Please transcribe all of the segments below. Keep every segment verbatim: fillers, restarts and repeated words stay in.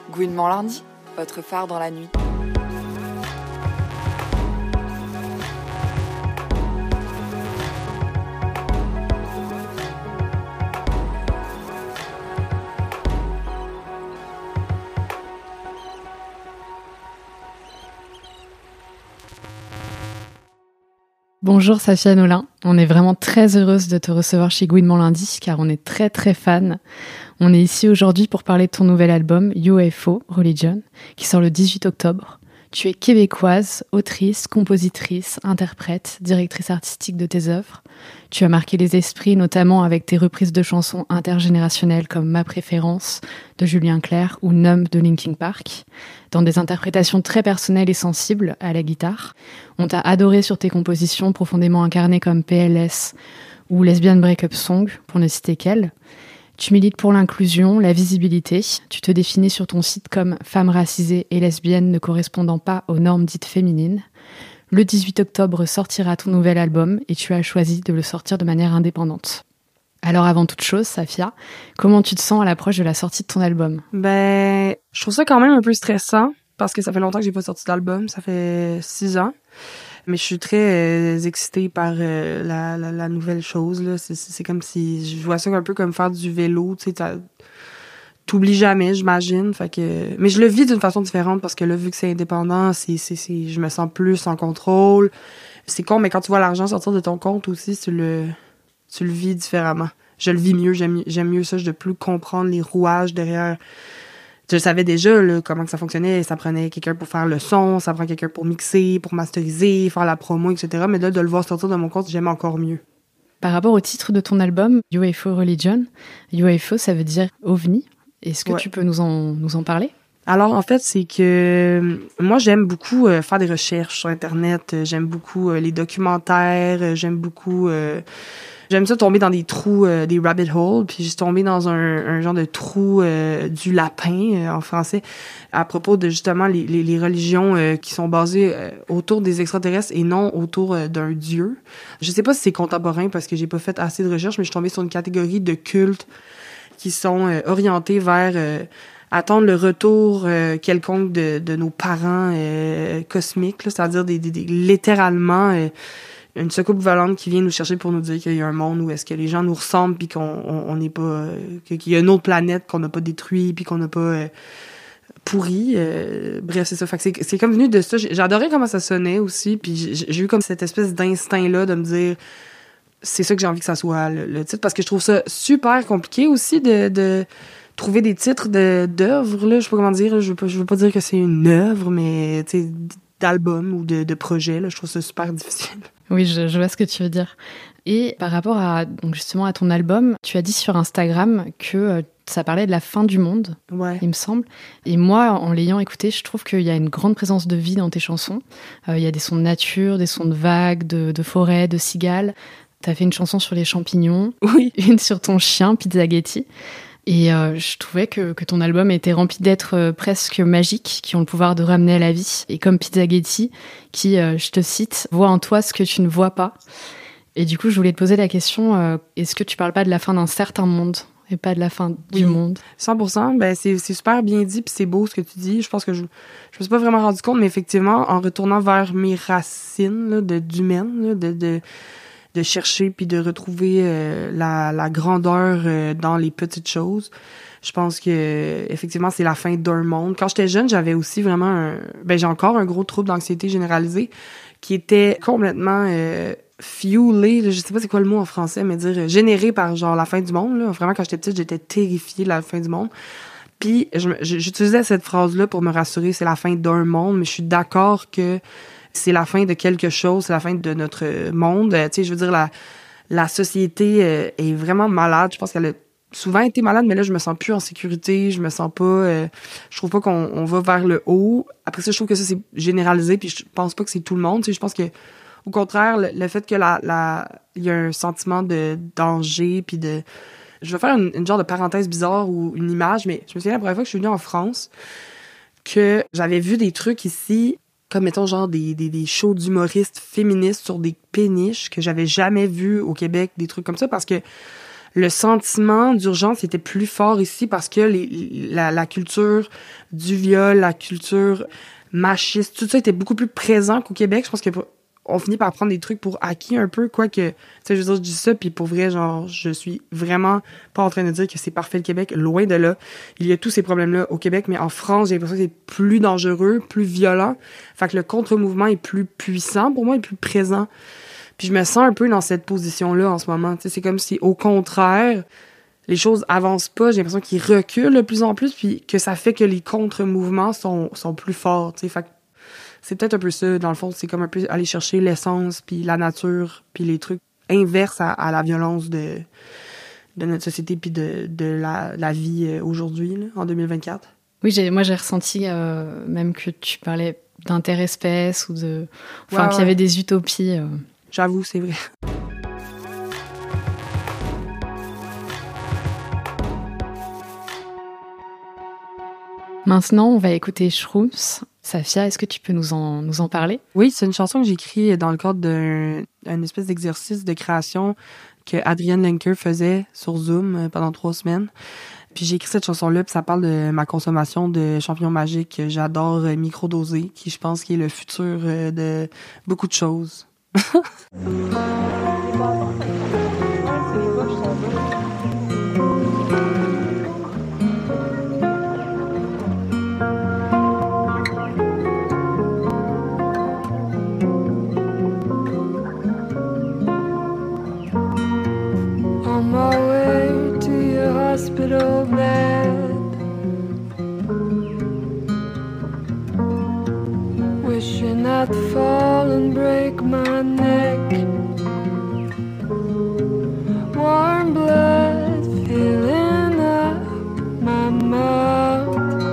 Gouinement lundi, votre phare dans la nuit. Bonjour Safia Nolin, on est vraiment très heureuse de te recevoir chez Gouinement lundi car on est très très fan. On est ici aujourd'hui pour parler de ton nouvel album U F O Religion qui sort le dix-huit octobre. Tu es québécoise, autrice, compositrice, interprète, directrice artistique de tes œuvres. Tu as marqué les esprits notamment avec tes reprises de chansons intergénérationnelles comme Ma préférence de Julien Clerc ou Numb de Linkin Park, dans des interprétations très personnelles et sensibles à la guitare. On t'a adoré sur tes compositions profondément incarnées comme P L S ou Lesbian Breakup Song, pour ne citer qu'elles. Tu milites pour l'inclusion, la visibilité. Tu te définis sur ton site comme femme racisée et lesbienne ne correspondant pas aux normes dites féminines. Le dix-huit octobre sortira ton nouvel album et tu as choisi de le sortir de manière indépendante. Alors avant toute chose, Safia, comment tu te sens à l'approche de la sortie de ton album? Ben, je trouve ça quand même un peu stressant parce que ça fait longtemps que j'ai pas sorti d'album, ça fait six ans. Mais je suis très euh, excitée par euh, la, la, la nouvelle chose, là. C'est, c'est comme si je vois ça un peu comme faire du vélo, tu sais, t'oublies jamais, j'imagine. Fait que, mais je le vis d'une façon différente parce que là, vu que c'est indépendant, c'est, c'est, c'est, je me sens plus en contrôle. C'est con, mais quand tu vois l'argent sortir de ton compte aussi, tu le, tu le vis différemment. Je le vis mieux, j'aime, j'aime mieux ça, je de plus comprendre les rouages derrière. Je savais déjà là, comment que ça fonctionnait. Ça prenait quelqu'un pour faire le son, ça prend quelqu'un pour mixer, pour masteriser, faire la promo, et cetera. Mais là, de le voir sortir de mon compte, j'aime encore mieux. Par rapport au titre de ton album, U F O Religion, U F O, ça veut dire ovni. Est-ce que ouais. tu peux nous en, nous en parler? Alors, en fait, c'est que moi, j'aime beaucoup euh, faire des recherches sur Internet. J'aime beaucoup euh, les documentaires. J'aime beaucoup... Euh, J'aime ça tomber dans des trous, euh, des rabbit holes, puis j'ai tombé dans un, un genre de trou euh, du lapin euh, en français à propos de justement les, les, les religions euh, qui sont basées euh, autour des extraterrestres et non autour euh, d'un dieu. Je sais pas si c'est contemporain parce que j'ai pas fait assez de recherches, mais je suis tombée sur une catégorie de cultes qui sont euh, orientés vers euh, attendre le retour euh, quelconque de, de nos parents euh, cosmiques, là, c'est-à-dire des, des, des littéralement euh, une soucoupe volante qui vient nous chercher pour nous dire qu'il y a un monde où est-ce que les gens nous ressemblent puis qu'on n'est pas euh, qu'il y a une autre planète qu'on n'a pas détruit puis qu'on n'a pas euh, pourri. Euh, bref, c'est ça. Fait que c'est, c'est comme venu de ça. J'ai, j'adorais comment ça sonnait aussi, puis j'ai, j'ai eu comme cette espèce d'instinct-là de me dire c'est ça que j'ai envie que ça soit le, le titre, parce que je trouve ça super compliqué aussi de, de trouver des titres de, d'œuvres, là. Je sais pas comment dire. Je veux pas, je veux pas dire que c'est une œuvre, mais tu sais, d'album ou de, de projet, là. Je trouve ça super difficile. Oui, je, je vois ce que tu veux dire. Et par rapport à, donc justement à ton album, tu as dit sur Instagram que euh, ça parlait de la fin du monde, ouais. il me semble. Et moi, en l'ayant écouté, je trouve qu'il y a une grande présence de vie dans tes chansons. Euh, il y a des sons de nature, des sons de vagues, de, de forêts, de cigales. T'as fait une chanson sur les champignons, oui. Une sur ton chien, Pizzaghetti. Et euh, je trouvais que, que ton album était rempli d'êtres euh, presque magiques qui ont le pouvoir de ramener à la vie. Et comme Pizzaghetti, qui, euh, je te cite, voit en toi ce que tu ne vois pas. Et du coup, je voulais te poser la question, euh, est-ce que tu parles pas de la fin d'un certain monde et pas de la fin oui, du monde? cent pour cent, ben c'est, c'est super bien dit, puis c'est beau ce que tu dis. Je pense que je, je me suis pas vraiment rendu compte, mais effectivement, en retournant vers mes racines là, de, d'humaine, là, de... de de chercher puis de retrouver euh, la, la grandeur euh, dans les petites choses. Je pense que euh, effectivement c'est la fin d'un monde. Quand j'étais jeune, j'avais aussi vraiment un, ben j'ai encore un gros trouble d'anxiété généralisée qui était complètement euh, fuelé, je sais pas c'est quoi le mot en français, mais dire euh, généré par genre la fin du monde là. Vraiment quand j'étais petite, j'étais terrifiée de la fin du monde. Puis je, j'utilisais cette phrase là pour me rassurer, c'est la fin d'un monde, mais je suis d'accord que c'est la fin de quelque chose, c'est la fin de notre monde. Euh, tu sais, je veux dire, la, la société euh, est vraiment malade. Je pense qu'elle a souvent été malade, mais là, je me sens plus en sécurité. Je me sens pas... Euh, je trouve pas qu'on on va vers le haut. Après ça, je trouve que ça, c'est généralisé, puis je pense pas que c'est tout le monde. Tu sais, je pense que, au contraire, le, le fait que la, la, il y a un sentiment de danger, puis de... Je vais faire une, une genre de parenthèse bizarre ou une image, mais je me souviens la première fois que je suis venue en France, que j'avais vu des trucs ici... comme mettons genre des, des, des shows d'humoristes féministes sur des péniches que j'avais jamais vu au Québec, des trucs comme ça, parce que le sentiment d'urgence était plus fort ici parce que les, la, la culture du viol, la culture machiste, tout ça était beaucoup plus présent qu'au Québec. Je pense que on finit par prendre des trucs pour acquis un peu, quoique, tu sais, je veux dire, je dis ça, puis pour vrai, genre, je suis vraiment pas en train de dire que c'est parfait le Québec, loin de là. Il y a tous ces problèmes-là au Québec, mais en France, j'ai l'impression que c'est plus dangereux, plus violent. Fait que le contre-mouvement est plus puissant, pour moi, est plus présent. Puis je me sens un peu dans cette position-là en ce moment. Tu sais, c'est comme si, au contraire, les choses avancent pas, j'ai l'impression qu'ils reculent de plus en plus, puis que ça fait que les contre-mouvements sont, sont plus forts, tu sais. Fait que c'est peut-être un peu ça, dans le fond, c'est comme un peu aller chercher l'essence, puis la nature, puis les trucs inverses à, à la violence de, de notre société, puis de, de la, la vie aujourd'hui, là, en deux mille vingt-quatre. Oui, j'ai, moi j'ai ressenti euh, même que tu parlais d'interespèces ou de... Enfin, ouais, qu'il y ouais. avait des utopies. Euh... J'avoue, c'est vrai. Maintenant, on va écouter Shrooms. Safia, est-ce que tu peux nous en, nous en parler? Oui, c'est une chanson que j'ai écrite dans le cadre d'un, d'un espèce d'exercice de création que Adrienne Lenker faisait sur Zoom pendant trois semaines. Puis j'ai écrit cette chanson-là, puis ça parle de ma consommation de champignons magiques que j'adore microdoser, qui je pense qui est le futur de beaucoup de choses. On my way to your hospital bed, wishing I'd fall and break my neck. Warm blood filling up my mouth.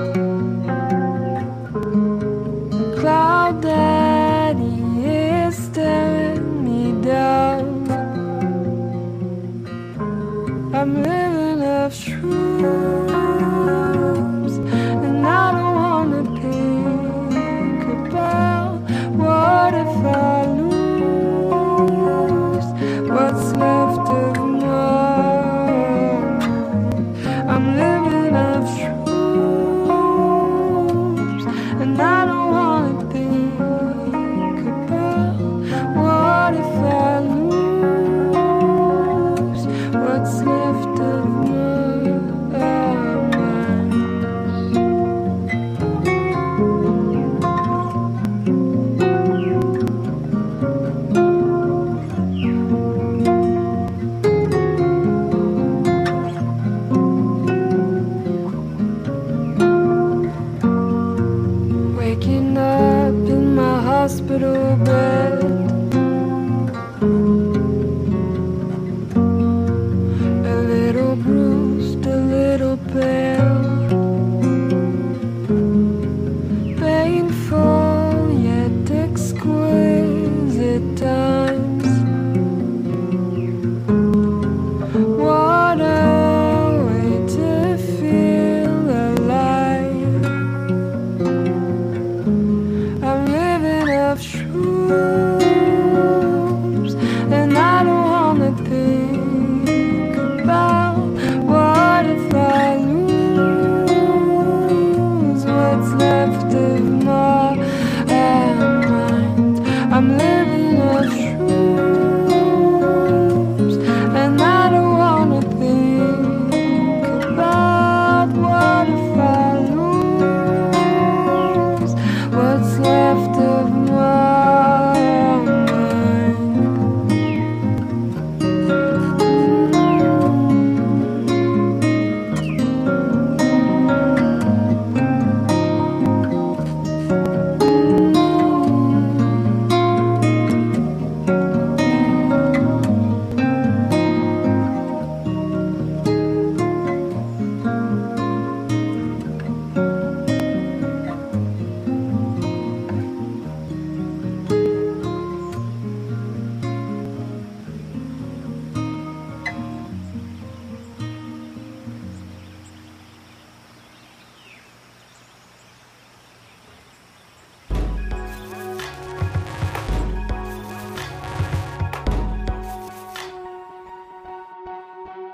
Cloud Daddy is staring me down. I'm living off shrooms, and I don't wanna think about what if I lose what's left of mine. I'm living off shrooms, and I don't wanna think about what if I lose what's left of mine.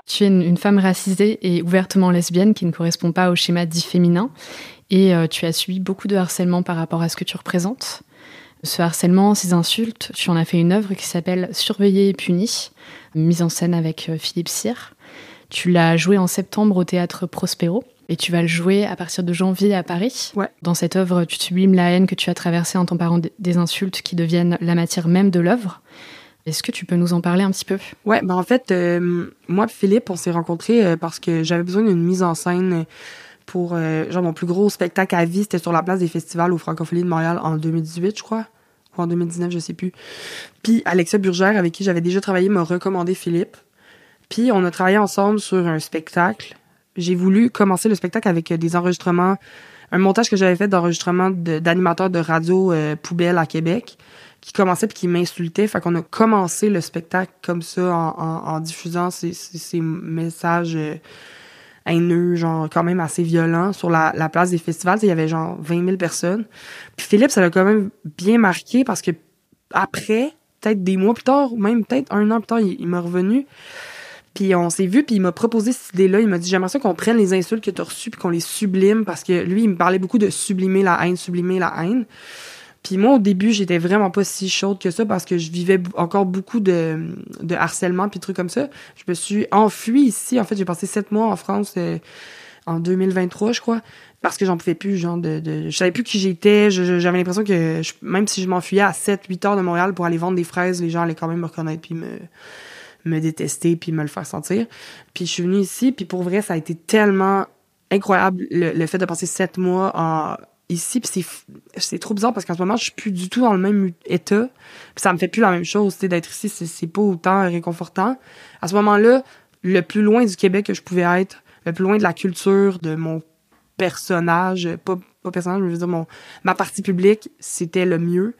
Tu es une, une femme racisée et ouvertement lesbienne qui ne correspond pas au schéma dit féminin. Et euh, tu as subi beaucoup de harcèlement par rapport à ce que tu représentes. Ce harcèlement, ces insultes, tu en as fait une œuvre qui s'appelle « Surveillé et puni », mise en scène avec euh, Philippe Cyr. Tu l'as joué en septembre au Théâtre Prospero. Et tu vas le jouer à partir de janvier à Paris. Ouais. Dans cette œuvre, tu sublimes la haine que tu as traversée en t'emparant des insultes qui deviennent la matière même de l'œuvre. Est-ce que tu peux nous en parler un petit peu? Ouais, ben en fait, euh, moi et Philippe, on s'est rencontrés euh, parce que j'avais besoin d'une mise en scène pour, euh, genre, mon plus gros spectacle à vie, c'était sur la place des festivals au Francophonie de Montréal en deux mille dix-huit, je crois, ou en deux mille dix-neuf, je sais plus. Puis Alexia Burgère, avec qui j'avais déjà travaillé, m'a recommandé Philippe. Puis on a travaillé ensemble sur un spectacle. J'ai voulu commencer le spectacle avec des enregistrements, un montage que j'avais fait d'enregistrements de, d'animateurs de radio euh, poubelle à Québec, qui commençaient puis qui m'insultaient. Fait qu'on a commencé le spectacle comme ça en, en, en diffusant ces, ces, ces messages euh, haineux, genre quand même assez violents sur la, la place des festivals. Il y avait genre vingt mille personnes. Puis Philippe, ça l'a quand même bien marqué parce que après, peut-être des mois plus tard, ou même peut-être un an plus tard, il, il m'a revenu. Puis on s'est vu, puis il m'a proposé cette idée-là. Il m'a dit, j'aimerais ça qu'on prenne les insultes que t'as reçues puis qu'on les sublime, parce que lui, il me parlait beaucoup de sublimer la haine, sublimer la haine. Puis moi, au début, j'étais vraiment pas si chaude que ça, parce que je vivais encore beaucoup de, de harcèlement puis de trucs comme ça. Je me suis enfuie ici. En fait, j'ai passé sept mois en France euh, en deux mille vingt-trois, je crois, parce que j'en pouvais plus, genre, de, de je savais plus qui j'étais. Je, je, j'avais l'impression que je, même si je m'enfuyais à sept huit heures de Montréal pour aller vendre des fraises, les gens allaient quand même me reconnaître puis me... me détester puis me le faire sentir. Puis je suis venue ici, puis pour vrai, ça a été tellement incroyable le, le fait de passer sept mois en, ici. Puis c'est, c'est trop bizarre parce qu'en ce moment, je suis plus du tout dans le même état. Puis ça me fait plus la même chose, tu sais, d'être ici, c'est, c'est pas autant réconfortant. À ce moment-là, le plus loin du Québec que je pouvais être, le plus loin de la culture, de mon personnage, pas, pas personnage, mais je veux dire mon, ma partie publique, c'était le mieux.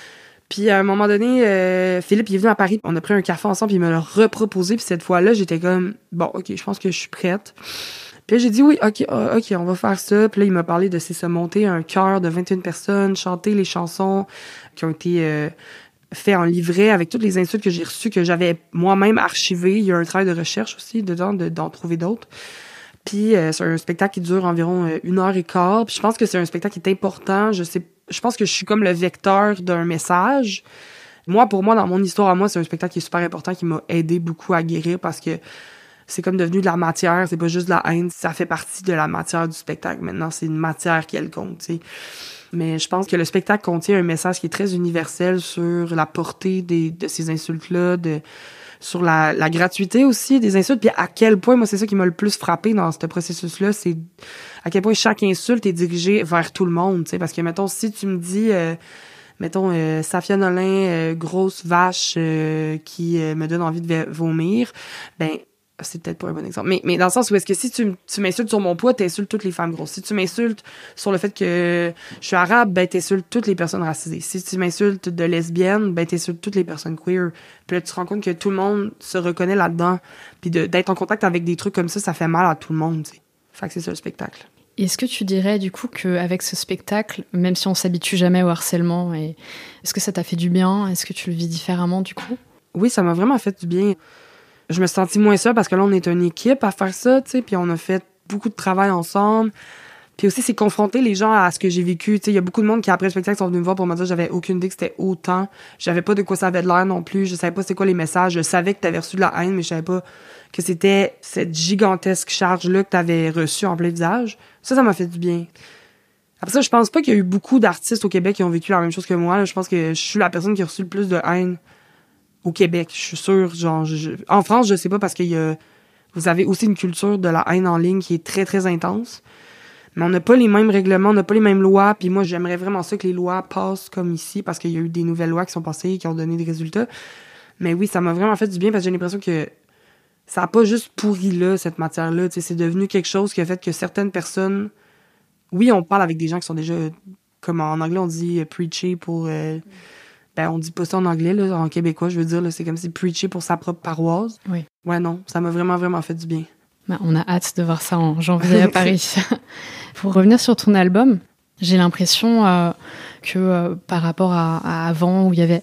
Puis à un moment donné, euh, Philippe il est venu à Paris, on a pris un café ensemble, puis il me l'a reproposé, puis cette fois-là, j'étais comme bon, OK, je pense que je suis prête. Puis là, j'ai dit oui, OK, uh, OK, on va faire ça. Puis là, il m'a parlé de c'est ça, monter un chœur de vingt et une personnes, chanter les chansons qui ont été euh, faites en livret avec toutes les insultes que j'ai reçues, que j'avais moi-même archivées. Il y a un travail de recherche aussi dedans, de, d'en trouver d'autres. Puis euh, c'est un spectacle qui dure environ euh, une heure et quart. Puis je pense que c'est un spectacle qui est important. Je sais Je pense que je suis comme le vecteur d'un message. Moi, pour moi, dans mon histoire à moi, c'est un spectacle qui est super important, qui m'a aidé beaucoup à guérir parce que c'est comme devenu de la matière. C'est pas juste de la haine, ça fait partie de la matière du spectacle. Maintenant, c'est une matière quelconque, tu sais. Mais je pense que le spectacle contient un message qui est très universel sur la portée des, de ces insultes-là, de sur la, la gratuité aussi des insultes, puis à quel point, moi, c'est ça qui m'a le plus frappé dans ce processus-là, c'est à quel point chaque insulte est dirigée vers tout le monde, tu sais, parce que, mettons, si tu me dis, euh, mettons, euh, Safia Nolin, euh, grosse vache euh, qui euh, me donne envie de vomir, ben, c'est peut-être pas un bon exemple, mais, mais dans le sens où est-ce que si tu, tu m'insultes sur mon poids, t'insultes toutes les femmes grosses. Si tu m'insultes sur le fait que je suis arabe, ben t'insultes toutes les personnes racisées. Si tu m'insultes de lesbienne, ben t'insultes toutes les personnes queer. Puis là, tu te rends compte que tout le monde se reconnaît là-dedans. Puis de, d'être en contact avec des trucs comme ça, ça fait mal à tout le monde, tu sais. Fait que c'est ça le spectacle. Est-ce que tu dirais du coup qu'avec ce spectacle, même si on s'habitue jamais au harcèlement, et est-ce que ça t'a fait du bien? Est-ce que tu le vis différemment du coup? Oui, ça m'a vraiment fait du bien. Je me suis sentie moins seule parce que là, on est une équipe à faire ça, tu sais, puis on a fait beaucoup de travail ensemble. Puis aussi, c'est confronter les gens à ce que j'ai vécu. Tu sais, il y a beaucoup de monde qui, après le spectacle, sont venus me voir pour me dire que j'avais aucune idée que c'était autant. Je savais pas de quoi ça avait de l'air non plus. Je savais pas c'est quoi les messages. Je savais que t'avais reçu de la haine, mais je savais pas que c'était cette gigantesque charge-là que t'avais reçue en plein visage. Ça, ça m'a fait du bien. Après ça, je pense pas qu'il y a eu beaucoup d'artistes au Québec qui ont vécu la même chose que moi. Là. Je pense que je suis la personne qui a reçu le plus de haine au Québec, je suis sûre, genre, je, je, en France, je sais pas parce qu'il y a, vous avez aussi une culture de la haine en ligne qui est très, très intense. Mais on n'a pas les mêmes règlements, on n'a pas les mêmes lois, puis moi, j'aimerais vraiment ça que les lois passent comme ici, parce qu'il y a eu des nouvelles lois qui sont passées et qui ont donné des résultats. Mais oui, ça m'a vraiment fait du bien parce que j'ai l'impression que ça a pas juste pourri là, cette matière-là, tu sais, c'est devenu quelque chose qui a fait que certaines personnes, oui, on parle avec des gens qui sont déjà, comme en anglais, on dit « preacher » pour... Euh, ben, on dit pas ça en anglais, là, en québécois, je veux dire, là, c'est comme si preacher pour sa propre paroisse. Oui. Ouais, non, ça m'a vraiment, vraiment fait du bien. Ben, on a hâte de voir ça en janvier à Paris. Pour revenir sur ton album, j'ai l'impression euh, que euh, par rapport à, à avant, où il y avait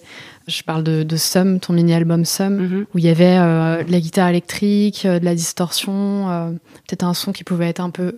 Je parle de, de Sum, ton mini-album Sum, Mm-hmm. où il y avait euh, de la guitare électrique, euh, de la distorsion, euh, peut-être un son qui pouvait être un peu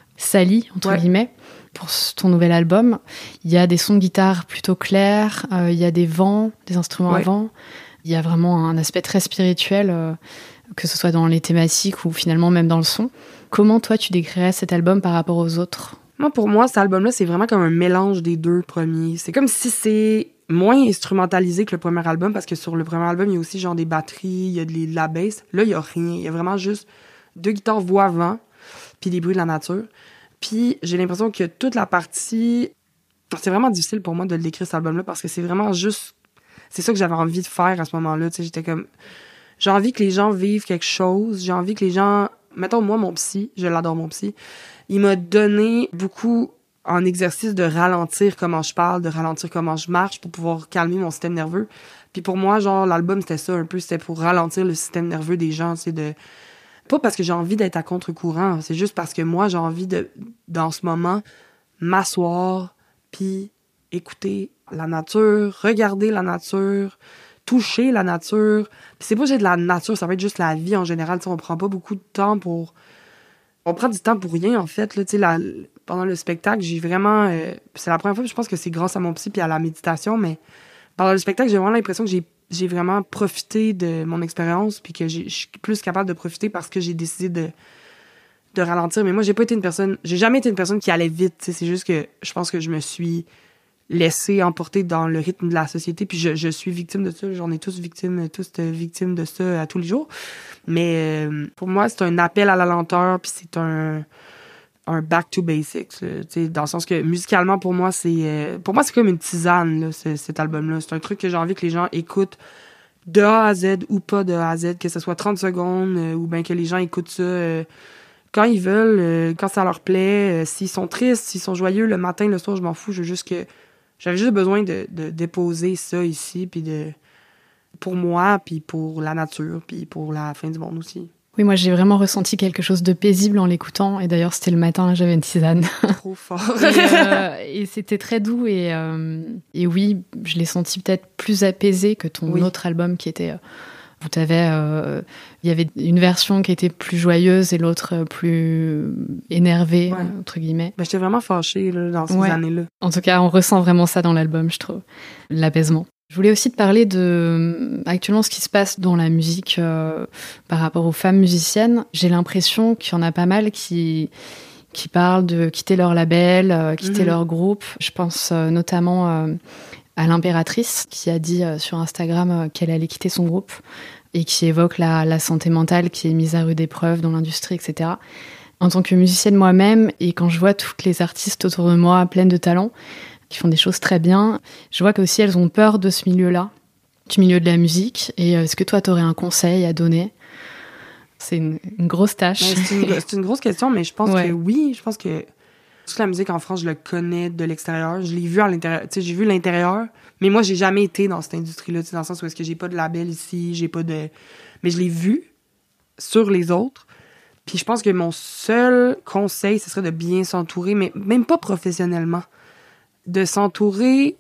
sali, entre Ouais. guillemets. Pour ce- ton nouvel album, il y a des sons de guitare plutôt clairs, euh, il y a des vents, des instruments à Ouais. vent. Il y a vraiment un aspect très spirituel, euh, que ce soit dans les thématiques ou finalement même dans le son. Comment toi tu décrirais cet album par rapport aux autres? Moi, pour moi, cet album-là, c'est vraiment comme un mélange des deux premiers. C'est comme si c'est moins instrumentalisé que le premier album, parce que sur le premier album, il y a aussi genre des batteries, il y a de, les- de la bass. Là, il y a rien. Il y a vraiment juste deux guitares voix-vent, puis des bruits de la nature. Puis j'ai l'impression que toute la partie... C'est vraiment difficile pour moi de le décrire, cet album-là, parce que c'est vraiment juste... C'est ça que j'avais envie de faire à ce moment-là. Tu sais, j'étais comme... J'ai envie que les gens vivent quelque chose. J'ai envie que les gens... Mettons, moi, mon psy, je l'adore, mon psy, il m'a donné beaucoup en exercice de ralentir comment je parle, de ralentir comment je marche pour pouvoir calmer mon système nerveux. Puis pour moi, genre, l'album, c'était ça un peu. C'était pour ralentir le système nerveux des gens, tu sais, de... Pas parce que j'ai envie d'être à contre-courant, c'est juste parce que moi, j'ai envie de, dans ce moment, m'asseoir, puis écouter la nature, regarder la nature, toucher la nature. Puis c'est pas juste de la nature, ça va être juste la vie en général. Tu sais, on prend pas beaucoup de temps pour... On prend du temps pour rien, en fait. Là, tu sais, la... Pendant le spectacle, j'ai vraiment... euh, C'est la première fois, je pense que c'est grâce à mon psy puis à la méditation, mais pendant le spectacle, j'ai vraiment l'impression que j'ai j'ai vraiment profité de mon expérience puis que j'ai- je suis plus capable de profiter parce que j'ai décidé de de ralentir. Mais moi, j'ai pas été une personne... J'ai jamais été une personne qui allait vite. Tu sais, c'est juste que je pense que je me suis laissée emporter dans le rythme de la société, puis je, je suis victime de ça. J'en ai tous victimes, tous euh, victimes de ça à tous les jours. Mais euh, pour moi, c'est un appel à la lenteur, puis c'est un un back to basics, là, tu sais, dans le sens que musicalement, pour moi, c'est euh, pour moi c'est comme une tisane, là, ce- cet album-là. C'est un truc que j'ai envie que les gens écoutent de A à Z ou pas de A à Z, que ce soit trente secondes, euh, ou bien que les gens écoutent ça euh, quand ils veulent, euh, quand ça leur plaît, euh, s'ils sont tristes, s'ils sont joyeux, le matin, le soir, je m'en fous. Je veux juste que j'avais juste besoin de, de déposer ça ici, puis de pour moi, puis pour la nature, puis pour la fin du monde aussi. Oui, moi j'ai vraiment ressenti quelque chose de paisible en l'écoutant. Et d'ailleurs, c'était le matin, j'avais une tisane. Trop fort. et, euh, et c'était très doux. Et, euh, et oui, je l'ai senti peut-être plus apaisé que ton Oui. autre album qui était... euh, où t'avais, euh, il y avait une version qui était plus joyeuse et l'autre plus énervée, Ouais. entre guillemets. Ben, j'étais vraiment fâchée là, dans ces Ouais. années-là. En tout cas, on ressent vraiment ça dans l'album, je trouve. L'apaisement. Je voulais aussi te parler de actuellement ce qui se passe dans la musique euh, par rapport aux femmes musiciennes. J'ai l'impression qu'il y en a pas mal qui qui parlent de quitter leur label, euh, quitter Mhm. leur groupe. Je pense euh, notamment euh, à l'Impératrice qui a dit euh, sur Instagram euh, qu'elle allait quitter son groupe et qui évoque la, la santé mentale qui est mise à rude épreuve dans l'industrie, et cetera. En tant que musicienne moi-même, et quand je vois toutes les artistes autour de moi pleines de talent, qui font des choses très bien, je vois qu'aussi elles ont peur de ce milieu-là, du milieu de la musique. Et euh, est-ce que toi, tu aurais un conseil à donner ? C'est une, une grosse tâche. Ben, c'est, une, c'est une grosse question, mais je pense Ouais. que oui. Je pense que toute la musique en France, je le connais de l'extérieur. Je l'ai vu à l'intérieur. Tu sais, j'ai vu l'intérieur, mais moi, j'ai jamais été dans cette industrie-là. Tu sais, dans le sens où est-ce que j'ai pas de label ici, j'ai pas de... Mais je l'ai vu sur les autres. Puis je pense que mon seul conseil, ce serait de bien s'entourer, mais même pas professionnellement. De s'entourer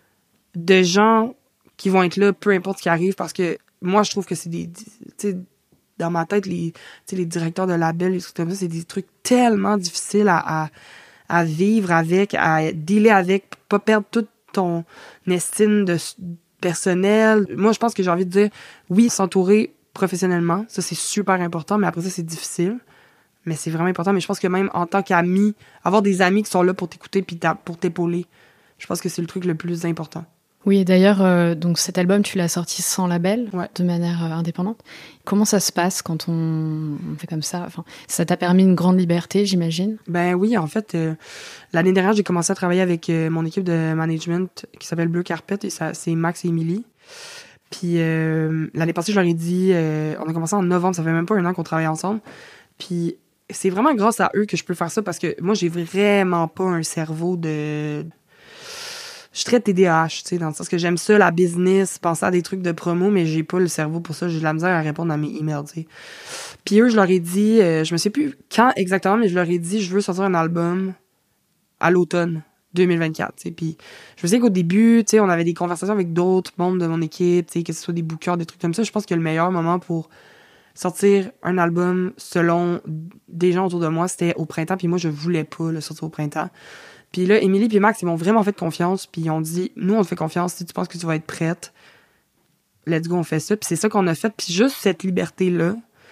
de gens qui vont être là, peu importe ce qui arrive, parce que moi, je trouve que c'est des... Tu sais, dans ma tête, les, tu sais, les directeurs de labels, les trucs comme ça, c'est des trucs tellement difficiles à, à, à vivre avec, à dealer avec, pour pas perdre toute ton estime de personnel. Moi, je pense que j'ai envie de dire, oui, s'entourer professionnellement, ça, c'est super important, mais après ça, c'est difficile. Mais c'est vraiment important. Mais je pense que même en tant qu'ami, avoir des amis qui sont là pour t'écouter puis pour t'épauler, je pense que c'est le truc le plus important. Oui, et d'ailleurs, euh, donc cet album, tu l'as sorti sans label, Ouais. de manière euh, indépendante. Comment ça se passe quand on, on fait comme ça ? Enfin, ça t'a permis une grande liberté, j'imagine. Ben oui, en fait, euh, l'année dernière, j'ai commencé à travailler avec euh, mon équipe de management qui s'appelle Bleu Carpet, et ça, c'est Max et Émilie. Puis euh, l'année passée, je leur ai dit, euh, on a commencé en novembre, ça fait même pas un an qu'on travaille ensemble. Puis c'est vraiment grâce à eux que je peux faire ça, parce que moi, j'ai vraiment pas un cerveau de... Je suis très T D A H, tu sais, dans le sens que j'aime ça, la business, penser à des trucs de promo, mais j'ai pas le cerveau pour ça. J'ai de la misère à répondre à mes emails, tu sais. Puis eux, je leur ai dit, euh, je me sais plus quand exactement, mais je leur ai dit, je veux sortir un album à l'automne deux mille vingt-quatre, tu sais. Puis je sais qu'au début, tu sais, on avait des conversations avec d'autres membres de mon équipe, tu sais, que ce soit des bookers, des trucs comme ça. Je pense que le meilleur moment pour sortir un album selon des gens autour de moi, c'était au printemps, puis moi, je voulais pas le sortir au printemps. Puis là, Émilie puis Max, ils m'ont vraiment fait confiance, puis ils ont dit, nous, on te fait confiance, si tu penses que tu vas être prête, let's go, on fait ça. Puis c'est ça qu'on a fait, puis juste cette liberté-là,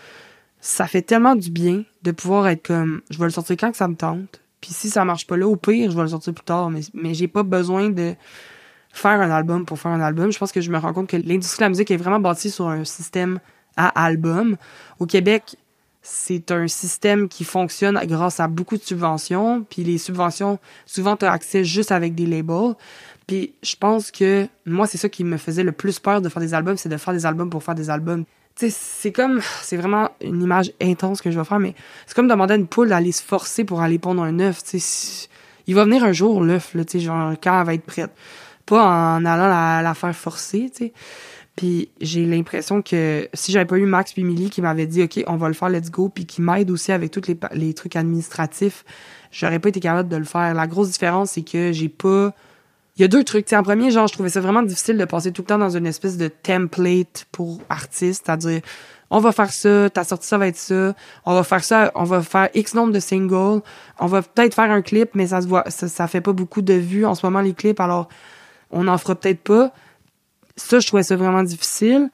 ça fait tellement du bien de pouvoir être comme, je vais le sortir quand que ça me tente, puis si ça marche pas là, au pire, je vais le sortir plus tard, mais, mais j'ai pas besoin de faire un album pour faire un album. Je pense que je me rends compte que l'industrie de la musique est vraiment bâtie sur un système à album. Au Québec, c'est un système qui fonctionne grâce à beaucoup de subventions, puis les subventions, souvent, tu as accès juste avec des labels. Puis je pense que moi, c'est ça qui me faisait le plus peur de faire des albums, c'est de faire des albums pour faire des albums. Tu sais, c'est comme, c'est vraiment une image intense que je vais faire, mais c'est comme demander à une poule d'aller se forcer pour aller pondre un œuf, tu sais. Il va venir un jour, l'œuf, là, tu sais, genre, quand elle va être prête. Pas en allant la, la faire forcer, tu sais. Puis j'ai l'impression que si j'avais pas eu Max puis Emily qui m'avaient dit « OK, on va le faire, let's go », puis qui m'aident aussi avec tous les, les trucs administratifs, j'aurais pas été capable de le faire. La grosse différence, c'est que j'ai pas... Il y a deux trucs. T'sais, en premier, genre, je trouvais ça vraiment difficile de passer tout le temps dans une espèce de template pour artistes, c'est-à-dire on va faire ça, ta sortie ça va être ça, on va faire ça, on va faire X nombre de singles, on va peut-être faire un clip, mais ça se voit, ça, ça fait pas beaucoup de vues en ce moment, les clips, alors on n'en fera peut-être pas. Ça, je trouvais ça vraiment difficile.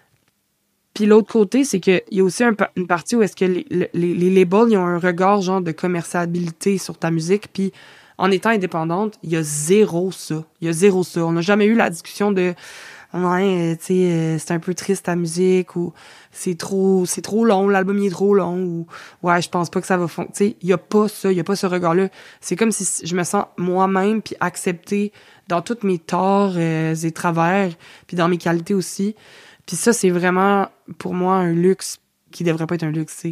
Puis l'autre côté, c'est qu'il y a aussi un, une partie où est-ce que les, les, les labels, ils ont un regard genre de commercialité sur ta musique, puis en étant indépendante, il y a zéro ça. Il y a zéro ça. On n'a jamais eu la discussion de ouais, tu sais, c'est un peu triste ta musique, ou c'est trop c'est trop long, l'album il est trop long, ou ouais, je pense pas que ça va fonctionner. Tu sais, il y a pas ça, il y a pas ce regard-là. C'est comme si je me sens moi-même puis acceptée dans tous mes torts euh, et travers, puis dans mes qualités aussi. Puis ça, c'est vraiment, pour moi, un luxe qui devrait pas être un luxe, tu sais.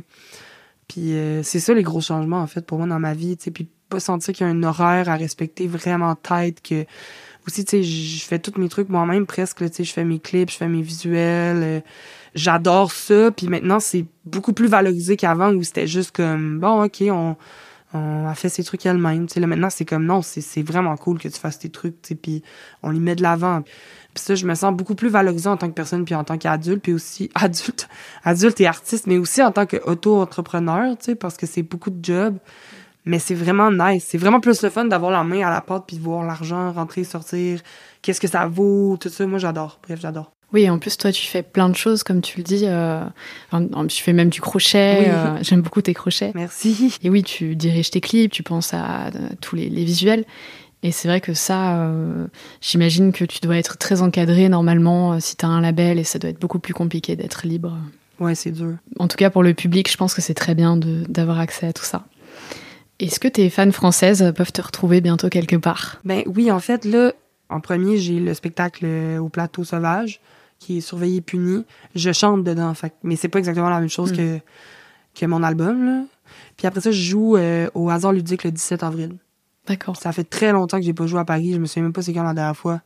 Puis euh, c'est ça les gros changements, en fait, pour moi, dans ma vie, tu sais. Puis pas sentir qu'il y a un horaire à respecter vraiment tête, que... Aussi, tu sais, je fais tous mes trucs moi-même, presque, tu sais, je fais mes clips, je fais mes visuels, euh, j'adore ça. Puis maintenant, c'est beaucoup plus valorisé qu'avant, où c'était juste comme, bon, OK, on... on a fait ses trucs elle-même. Tu sais, là, maintenant, c'est comme, non, c'est, c'est vraiment cool que tu fasses tes trucs, tu sais, puis on les met de l'avant. Puis ça, je me sens beaucoup plus valorisée en tant que personne, puis en tant qu'adulte, puis aussi adulte, adulte et artiste, mais aussi en tant qu'auto-entrepreneur, tu sais, parce que c'est beaucoup de jobs. Mais c'est vraiment nice. C'est vraiment plus le fun d'avoir la main à la pâte, puis de voir l'argent rentrer, sortir, qu'est-ce que ça vaut, tout ça. Moi, j'adore. Bref, j'adore. Oui, en plus, toi, tu fais plein de choses, comme tu le dis. Euh, tu fais même du crochet. Oui. Euh, j'aime beaucoup tes crochets. Merci. Et oui, tu diriges tes clips, tu penses à, à tous les, les visuels. Et c'est vrai que ça, euh, j'imagine que tu dois être très encadré normalement euh, si tu as un label, et ça doit être beaucoup plus compliqué d'être libre. Ouais, c'est dur. En tout cas, pour le public, je pense que c'est très bien de, d'avoir accès à tout ça. Est-ce que tes fans françaises peuvent te retrouver bientôt quelque part? Ben oui, en fait, là, en premier, j'ai le spectacle au Plateau Sauvage, qui est Surveillé puni. Je chante dedans, fait, mais c'est pas exactement la même chose mm. que, que mon album, là. Puis après ça, je joue euh, au Hasard ludique le dix-sept avril. D'accord. Ça fait très longtemps que j'ai pas joué à Paris. Je me souviens même pas c'est quand la dernière fois.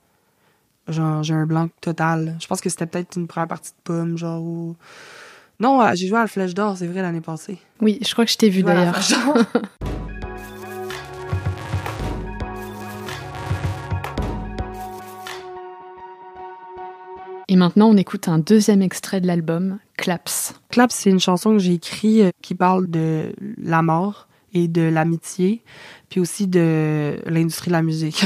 Genre, j'ai un blanc total. Je pense que c'était peut-être une première partie de Pomme, genre, ou... Non, j'ai joué à la Flèche d'Or, c'est vrai, l'année passée. Oui, je crois que je t'ai vu d'ailleurs. Et maintenant, on écoute un deuxième extrait de l'album, Claps. Claps, c'est une chanson que j'ai écrite qui parle de la mort et de l'amitié, puis aussi de l'industrie de la musique.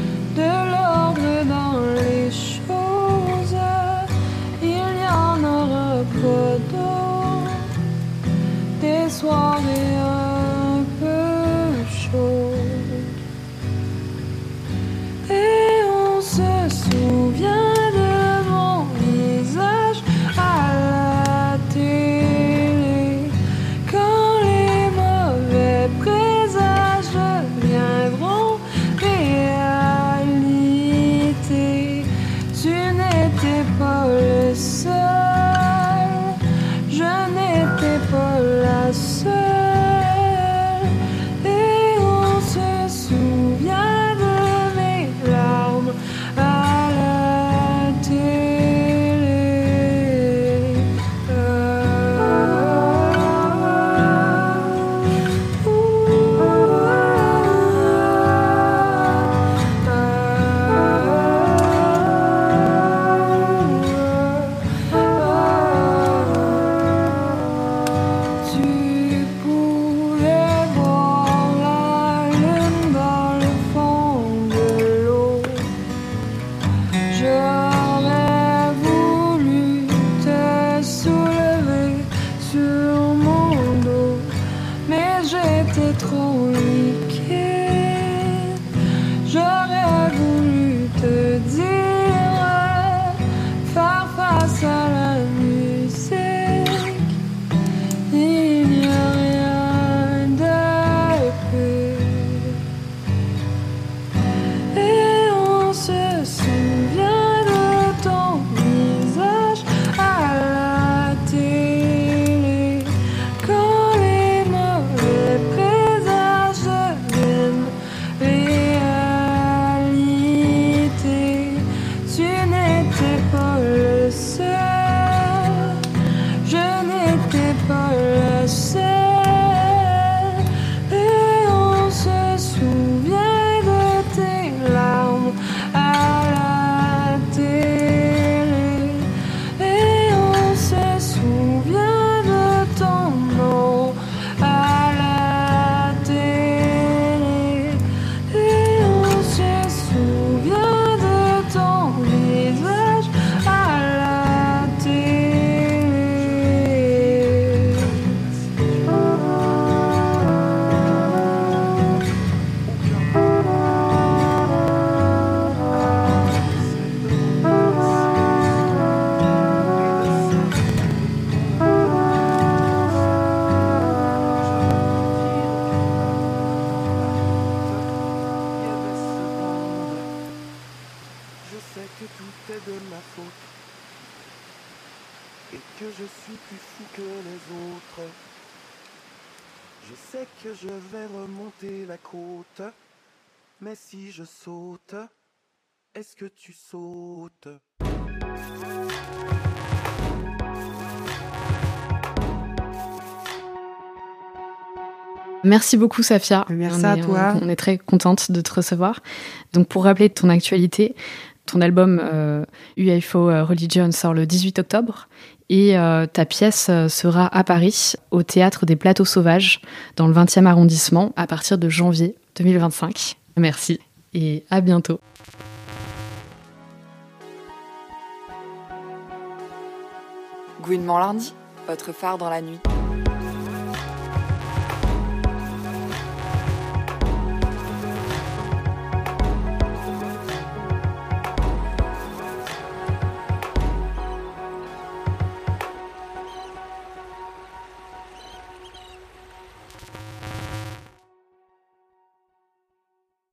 De l'ordre dans les choses, il y en aura veux dire faire face à la musique. Il n'y a rien de plus. Et on se souvient de ton visage à la télé quand les mauvais présages deviennent réalité. Tu n'étais pas le seul, je n'étais pas le seul. Et on se souvient de tes larmes à la télé. Et on se souvient de ton nom à la télé. Et on se souvient de ton visage à la télé. Je sais que tout est de ma faute et que je suis plus fou que les autres. Je sais que je vais remonter la côte, mais si je saute, est-ce que tu sautes? Merci beaucoup, Safia. Merci on à est, toi. On, on est très contente de te recevoir. Donc, pour rappeler ton actualité, ton album euh, U F O Religion sort le dix-huit octobre et euh, ta pièce euh, sera à Paris, au Théâtre des Plateaux Sauvages, dans le vingtième arrondissement, à partir de janvier deux mille vingt-cinq. Merci et à bientôt. Gouinement lundi, votre phare dans la nuit.